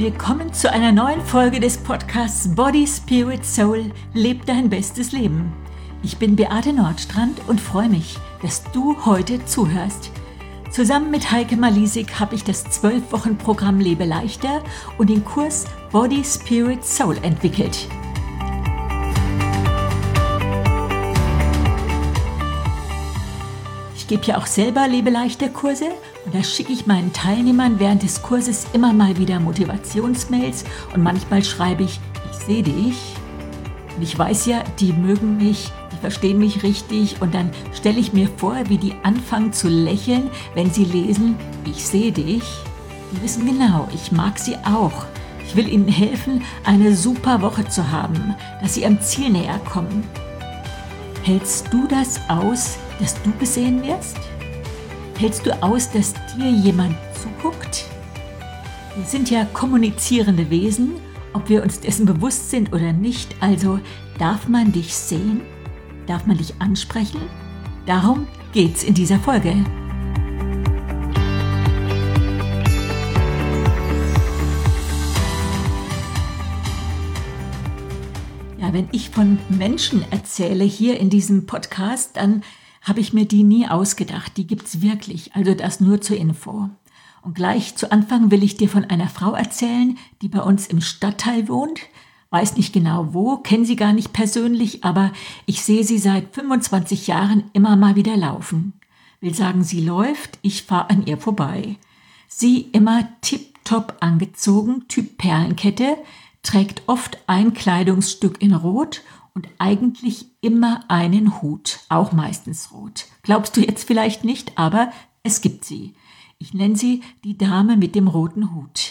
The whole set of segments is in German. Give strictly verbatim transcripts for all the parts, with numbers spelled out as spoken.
Willkommen zu einer neuen Folge des Podcasts Body, Spirit, Soul – Leb dein bestes Leben. Ich bin Beate Nordstrand und freue mich, dass du heute zuhörst. Zusammen mit Heike Malisik habe ich das zwölf Wochen Programm Lebe leichter und den Kurs Body, Spirit, Soul entwickelt. Ich gebe ja auch selber Lebe leichter Kurse und da schicke ich meinen Teilnehmern während des Kurses immer mal wieder Motivationsmails und manchmal schreibe ich, ich sehe dich. Und ich weiß ja, die mögen mich, die verstehen mich richtig und dann stelle ich mir vor, wie die anfangen zu lächeln, wenn sie lesen, ich sehe dich. Die wissen genau, ich mag sie auch. Ich will ihnen helfen, eine super Woche zu haben, dass sie am Ziel näher kommen. Hältst du das aus, dass du gesehen wirst? Hältst du aus, dass dir jemand zuguckt? Wir sind ja kommunizierende Wesen, ob wir uns dessen bewusst sind oder nicht. Also darf man dich sehen? Darf man dich ansprechen? Darum geht's in dieser Folge. Ja, wenn ich von Menschen erzähle hier in diesem Podcast, dann habe ich mir die nie ausgedacht. Die gibt's wirklich, also das nur zur Info. Und gleich zu Anfang will ich dir von einer Frau erzählen, die bei uns im Stadtteil wohnt. Weiß nicht genau wo, kenne sie gar nicht persönlich, aber ich sehe sie seit fünfundzwanzig Jahren immer mal wieder laufen. Will sagen, sie läuft, ich fahre an ihr vorbei. Sie immer tipptopp angezogen, Typ Perlenkette, trägt oft ein Kleidungsstück in Rot und eigentlich immer einen Hut, auch meistens rot. Glaubst du jetzt vielleicht nicht, aber es gibt sie. Ich nenne sie die Dame mit dem roten Hut.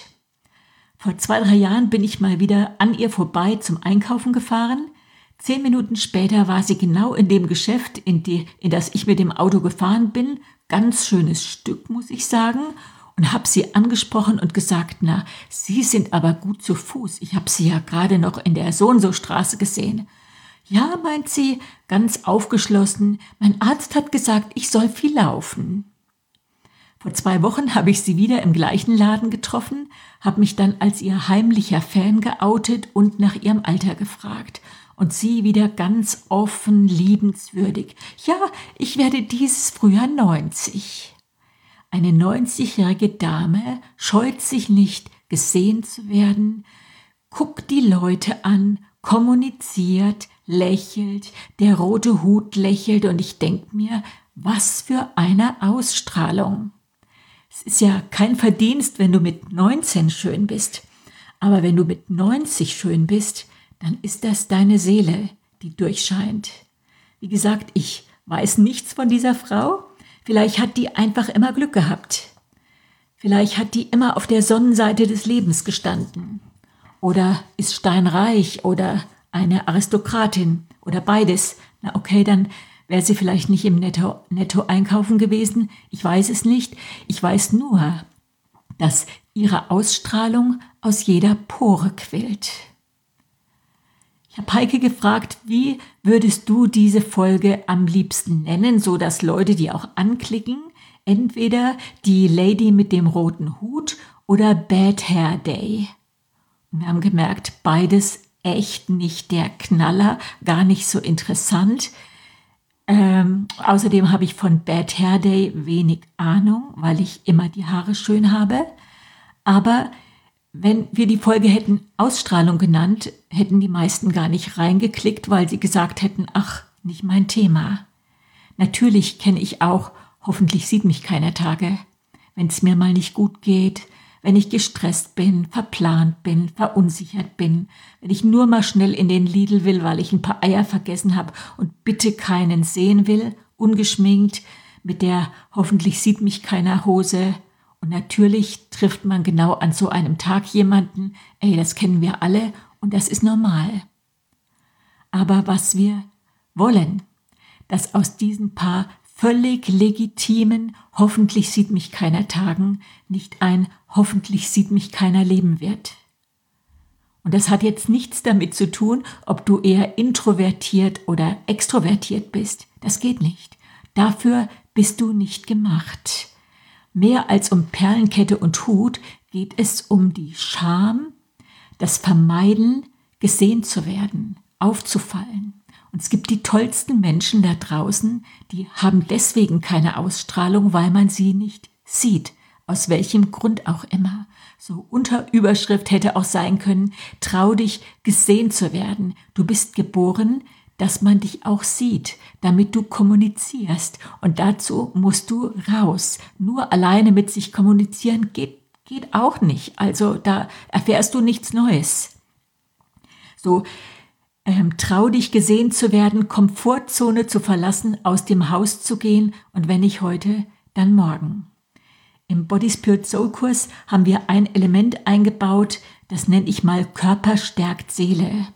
Vor zwei, drei Jahren bin ich mal wieder an ihr vorbei zum Einkaufen gefahren. Zehn Minuten später war sie genau in dem Geschäft, in, die, in das ich mit dem Auto gefahren bin. Ganz schönes Stück, muss ich sagen. Und habe sie angesprochen und gesagt, na, Sie sind aber gut zu Fuß. Ich habe Sie ja gerade noch in der So-und-so-Straße gesehen. Ja, meint sie, ganz aufgeschlossen, mein Arzt hat gesagt, ich soll viel laufen. Vor zwei Wochen habe ich sie wieder im gleichen Laden getroffen, habe mich dann als ihr heimlicher Fan geoutet und nach ihrem Alter gefragt. Und sie wieder ganz offen, liebenswürdig. Ja, ich werde dieses Frühjahr neunzig. Eine neunzigjährige Dame scheut sich nicht, gesehen zu werden, guckt die Leute an, kommuniziert, lächelt, der rote Hut lächelt und ich denke mir, was für eine Ausstrahlung. Es ist ja kein Verdienst, wenn du mit neunzehn schön bist, aber wenn du mit neunzig schön bist, dann ist das deine Seele, die durchscheint. Wie gesagt, ich weiß nichts von dieser Frau, vielleicht hat die einfach immer Glück gehabt. Vielleicht hat die immer auf der Sonnenseite des Lebens gestanden. Oder ist steinreich oder eine Aristokratin oder beides. Na okay, dann wäre sie vielleicht nicht im Netto, Netto einkaufen gewesen. Ich weiß es nicht. Ich weiß nur, dass ihre Ausstrahlung aus jeder Pore quillt. Ich habe Heike gefragt, wie würdest du diese Folge am liebsten nennen, so dass Leute die auch anklicken? Entweder die Lady mit dem roten Hut oder Bad Hair Day. Und wir haben gemerkt, beides echt nicht der Knaller, gar nicht so interessant. Ähm, außerdem habe ich von Bad Hair Day wenig Ahnung, weil ich immer die Haare schön habe. Aber wenn wir die Folge hätten Ausstrahlung genannt, hätten die meisten gar nicht reingeklickt, weil sie gesagt hätten, ach, nicht mein Thema. Natürlich kenne ich auch, hoffentlich sieht mich keiner Tage, wenn es mir mal nicht gut geht, wenn ich gestresst bin, verplant bin, verunsichert bin, wenn ich nur mal schnell in den Lidl will, weil ich ein paar Eier vergessen habe und bitte keinen sehen will, ungeschminkt, mit der hoffentlich sieht mich keiner Hose. Und natürlich trifft man genau an so einem Tag jemanden, ey, das kennen wir alle und das ist normal. Aber was wir wollen, dass aus diesen paar völlig legitimen, hoffentlich sieht mich keiner Tagen, nicht ein hoffentlich sieht mich keiner Leben wird. Und das hat jetzt nichts damit zu tun, ob du eher introvertiert oder extrovertiert bist. Das geht nicht. Dafür bist du nicht gemacht. Mehr als um Perlenkette und Hut geht es um die Scham, das Vermeiden, gesehen zu werden, aufzufallen. Und es gibt die tollsten Menschen da draußen, die haben deswegen keine Ausstrahlung, weil man sie nicht sieht. Aus welchem Grund auch immer. So Unterüberschrift hätte auch sein können, trau dich, gesehen zu werden. Du bist geboren, dass man dich auch sieht, damit du kommunizierst. Und dazu musst du raus. Nur alleine mit sich kommunizieren geht, geht auch nicht. Also da erfährst du nichts Neues. So, ähm, trau dich, gesehen zu werden, Komfortzone zu verlassen, aus dem Haus zu gehen. Und wenn nicht heute, dann morgen. Im Body Spirit Soul Kurs haben wir ein Element eingebaut, das nenne ich mal Körper stärkt Seele.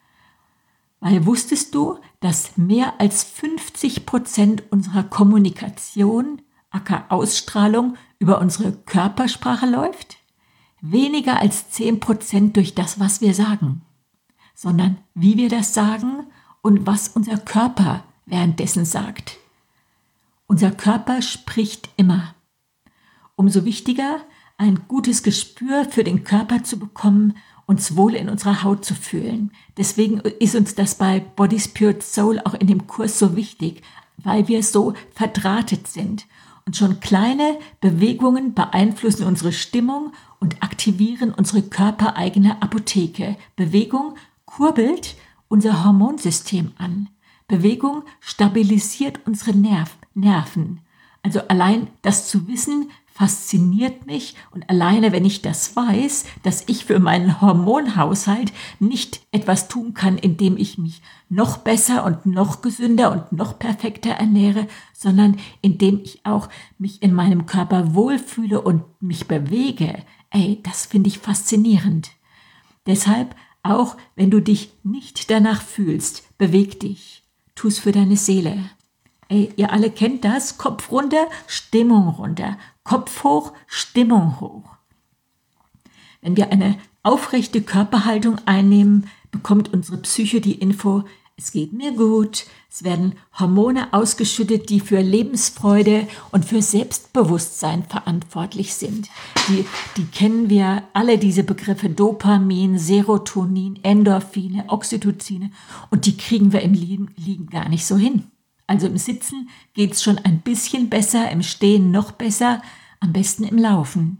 Weil wusstest du, dass mehr als fünfzig Prozent unserer Kommunikation, aka Ausstrahlung, über unsere Körpersprache läuft? Weniger als zehn Prozent durch das, was wir sagen, sondern wie wir das sagen und was unser Körper währenddessen sagt. Unser Körper spricht immer. Umso wichtiger, ein gutes Gespür für den Körper zu bekommen, uns wohl in unserer Haut zu fühlen. Deswegen ist uns das bei Body Spirit Soul auch in dem Kurs so wichtig, weil wir so verdrahtet sind. Und schon kleine Bewegungen beeinflussen unsere Stimmung und aktivieren unsere körpereigene Apotheke. Bewegung kurbelt unser Hormonsystem an. Bewegung stabilisiert unsere Nerv- Nerven. Also allein das zu wissen, fasziniert mich und alleine, wenn ich das weiß, dass ich für meinen Hormonhaushalt nicht etwas tun kann, indem ich mich noch besser und noch gesünder und noch perfekter ernähre, sondern indem ich auch mich in meinem Körper wohlfühle und mich bewege, ey, das finde ich faszinierend. Deshalb, auch wenn du dich nicht danach fühlst, beweg dich, tu's für deine Seele. Ey, ihr alle kennt das, Kopf runter, Stimmung runter, Kopf hoch, Stimmung hoch. Wenn wir eine aufrechte Körperhaltung einnehmen, bekommt unsere Psyche die Info, es geht mir gut, es werden Hormone ausgeschüttet, die für Lebensfreude und für Selbstbewusstsein verantwortlich sind. Die, die kennen wir alle, diese Begriffe Dopamin, Serotonin, Endorphine, Oxytocine und die kriegen wir im Liegen, Liegen gar nicht so hin. Also im Sitzen geht es schon ein bisschen besser, im Stehen noch besser, am besten im Laufen.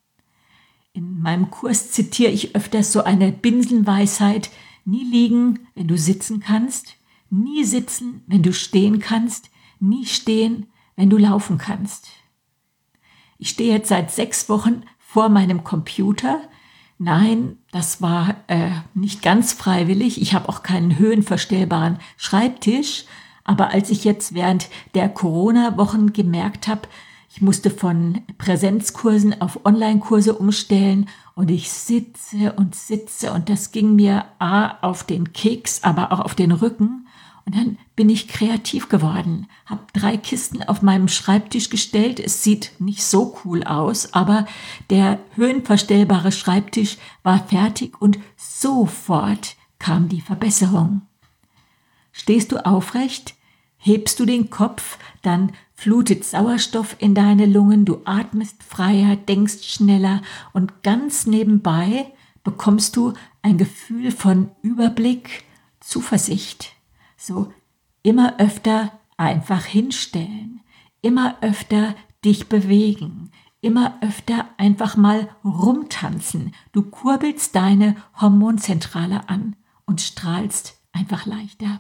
In meinem Kurs zitiere ich öfters so eine Binsenweisheit, nie liegen, wenn du sitzen kannst, nie sitzen, wenn du stehen kannst, nie stehen, wenn du laufen kannst. Ich stehe jetzt seit sechs Wochen vor meinem Computer. Nein, das war äh, nicht ganz freiwillig. Ich habe auch keinen höhenverstellbaren Schreibtisch. Aber als ich jetzt während der Corona-Wochen gemerkt habe, ich musste von Präsenzkursen auf Online-Kurse umstellen und ich sitze und sitze und das ging mir A auf den Keks, aber auch auf den Rücken. Und dann bin ich kreativ geworden, habe drei Kisten auf meinem Schreibtisch gestellt. Es sieht nicht so cool aus, aber der höhenverstellbare Schreibtisch war fertig und sofort kam die Verbesserung. Stehst du aufrecht, hebst du den Kopf, dann flutet Sauerstoff in deine Lungen, du atmest freier, denkst schneller und ganz nebenbei bekommst du ein Gefühl von Überblick, Zuversicht. So immer öfter einfach hinstellen, immer öfter dich bewegen, immer öfter einfach mal rumtanzen. Du kurbelst deine Hormonzentrale an und strahlst einfach leichter.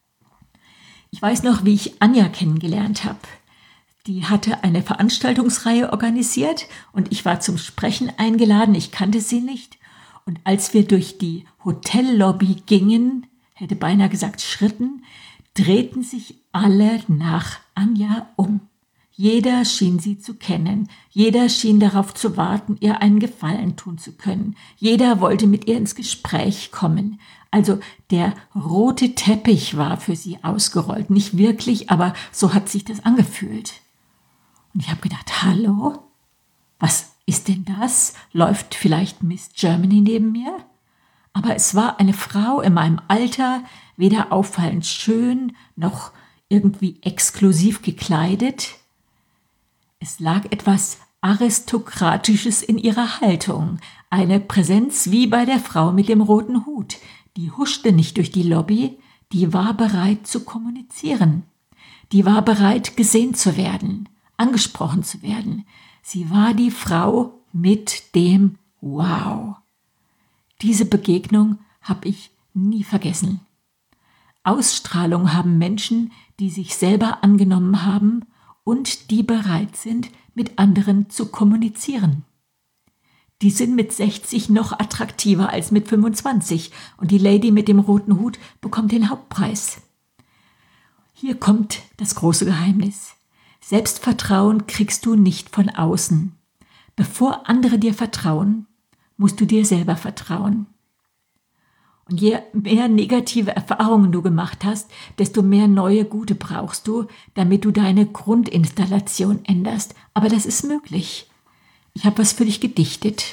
Ich weiß noch, wie ich Anja kennengelernt habe. Die hatte eine Veranstaltungsreihe organisiert und ich war zum Sprechen eingeladen. Ich kannte sie nicht. Und als wir durch die Hotellobby gingen, hätte beinahe gesagt Schritten, drehten sich alle nach Anja um. Jeder schien sie zu kennen. Jeder schien darauf zu warten, ihr einen Gefallen tun zu können. Jeder wollte mit ihr ins Gespräch kommen. Also der rote Teppich war für sie ausgerollt. Nicht wirklich, aber so hat sich das angefühlt. Und ich habe gedacht, hallo, was ist denn das? Läuft vielleicht Miss Germany neben mir? Aber es war eine Frau in meinem Alter, weder auffallend schön, noch irgendwie exklusiv gekleidet. Es lag etwas Aristokratisches in ihrer Haltung, eine Präsenz wie bei der Frau mit dem roten Hut. Die huschte nicht durch die Lobby, die war bereit zu kommunizieren. Die war bereit, gesehen zu werden, angesprochen zu werden. Sie war die Frau mit dem Wow. Diese Begegnung habe ich nie vergessen. Ausstrahlung haben Menschen, die sich selber angenommen haben und die bereit sind, mit anderen zu kommunizieren. Die sind mit sechzig noch attraktiver als mit fünfundzwanzig und die Lady mit dem roten Hut bekommt den Hauptpreis. Hier kommt das große Geheimnis. Selbstvertrauen kriegst du nicht von außen. Bevor andere dir vertrauen, musst du dir selber vertrauen. Und je mehr negative Erfahrungen du gemacht hast, desto mehr neue gute brauchst du, damit du deine Grundinstallation änderst. Aber das ist möglich. Ich habe was für dich gedichtet.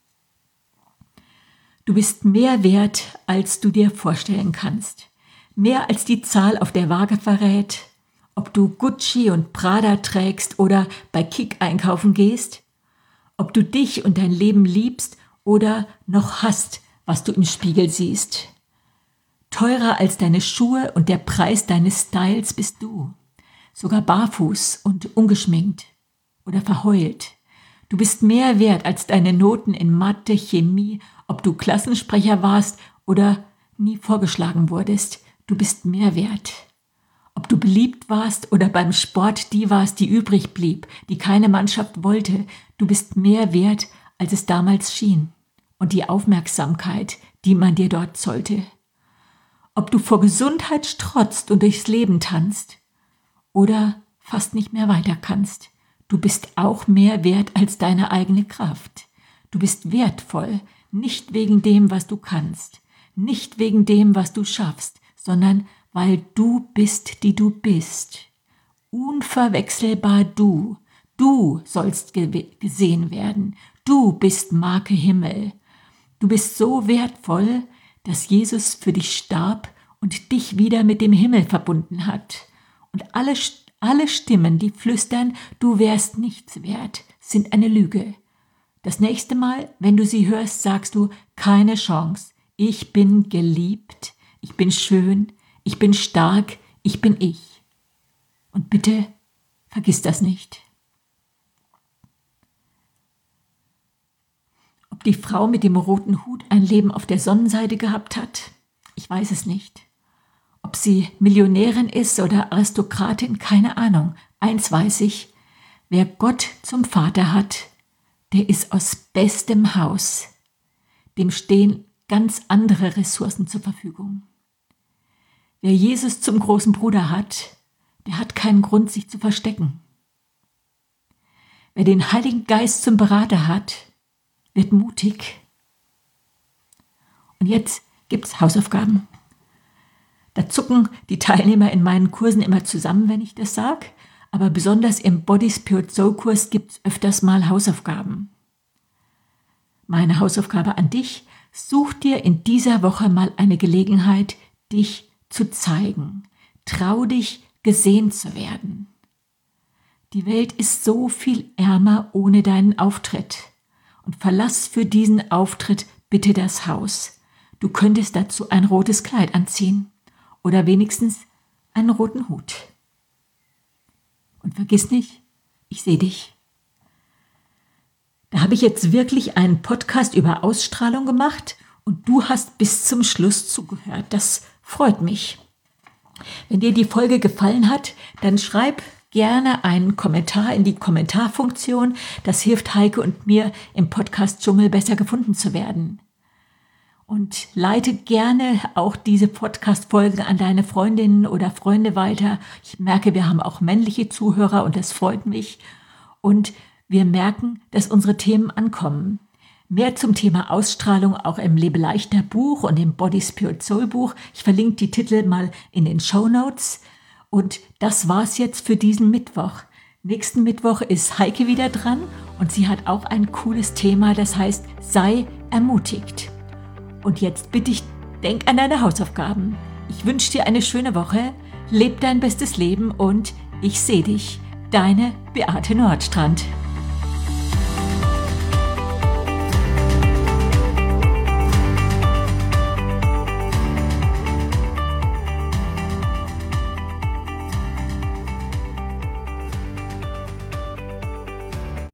Du bist mehr wert, als du dir vorstellen kannst. Mehr als die Zahl auf der Waage verrät. Ob du Gucci und Prada trägst oder bei Kick einkaufen gehst. Ob du dich und dein Leben liebst oder noch hasst, was du im Spiegel siehst. Teurer als deine Schuhe und der Preis deines Styles bist du. Sogar barfuß und ungeschminkt oder verheult. Du bist mehr wert als deine Noten in Mathe, Chemie, ob du Klassensprecher warst oder nie vorgeschlagen wurdest. Du bist mehr wert. Ob du beliebt warst oder beim Sport die warst, die übrig blieb, die keine Mannschaft wollte. Du bist mehr wert, als es damals schien. Und die Aufmerksamkeit, die man dir dort zollte. Ob du vor Gesundheit strotzt und durchs Leben tanzt oder fast nicht mehr weiter kannst. Du bist auch mehr wert als deine eigene Kraft. Du bist wertvoll, nicht wegen dem, was du kannst, nicht wegen dem, was du schaffst, sondern weil du bist, die du bist. Unverwechselbar du. Du sollst ge- gesehen werden. Du bist Marke Himmel. Du bist so wertvoll, dass Jesus für dich starb und dich wieder mit dem Himmel verbunden hat. Und alle, alle Stimmen, die flüstern, du wärst nichts wert, sind eine Lüge. Das nächste Mal, wenn du sie hörst, sagst du, keine Chance. Ich bin geliebt, ich bin schön, ich bin stark, ich bin ich. Und bitte, vergiss das nicht. Ob die Frau mit dem roten Hut ein Leben auf der Sonnenseite gehabt hat, ich weiß es nicht. Ob sie Millionärin ist oder Aristokratin, keine Ahnung. Eins weiß ich, wer Gott zum Vater hat, der ist aus bestem Haus. Dem stehen ganz andere Ressourcen zur Verfügung. Wer Jesus zum großen Bruder hat, der hat keinen Grund, sich zu verstecken. Wer den Heiligen Geist zum Berater hat, wird mutig. Und jetzt gibt's Hausaufgaben. Da zucken die Teilnehmer in meinen Kursen immer zusammen, wenn ich das sage, aber besonders im Body Spirit Soul Kurs gibt's öfters mal Hausaufgaben. Meine Hausaufgabe an dich: Such dir in dieser Woche mal eine Gelegenheit, dich zu zeigen. Trau dich, gesehen zu werden. Die Welt ist so viel ärmer ohne deinen Auftritt. Und verlass für diesen Auftritt bitte das Haus. Du könntest dazu ein rotes Kleid anziehen oder wenigstens einen roten Hut. Und vergiss nicht, ich sehe dich. Da habe ich jetzt wirklich einen Podcast über Ausstrahlung gemacht und du hast bis zum Schluss zugehört. Das freut mich. Wenn dir die Folge gefallen hat, dann schreib gerne einen Kommentar in die Kommentarfunktion. Das hilft Heike und mir, im Podcast-Dschungel besser gefunden zu werden. Und leite gerne auch diese Podcast-Folge an deine Freundinnen oder Freunde weiter. Ich merke, wir haben auch männliche Zuhörer und das freut mich. Und wir merken, dass unsere Themen ankommen. Mehr zum Thema Ausstrahlung auch im Lebe leichter Buch und im Body Spirit Soul Buch. Ich verlinke die Titel mal in den Shownotes. Und das war's jetzt für diesen Mittwoch. Nächsten Mittwoch ist Heike wieder dran und sie hat auch ein cooles Thema, das heißt, sei ermutigt. Und jetzt bitte ich, denk an deine Hausaufgaben. Ich wünsche dir eine schöne Woche, leb dein bestes Leben und ich sehe dich. Deine Beate Nordstrand.